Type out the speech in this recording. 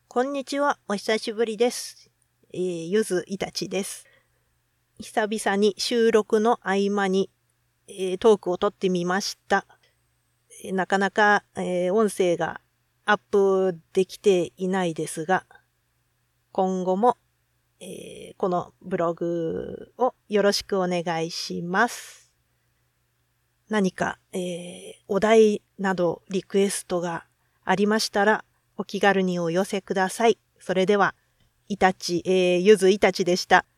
こんにちは、お久しぶりです。ゆずいたちです。久々に収録の合間に、トークを撮ってみました。なかなか、音声がアップできていないですが、今後も、このブログをよろしくお願いします。何か、お題などリクエストがありましたら、お気軽にお寄せください。それでは、ゆずいたちでした。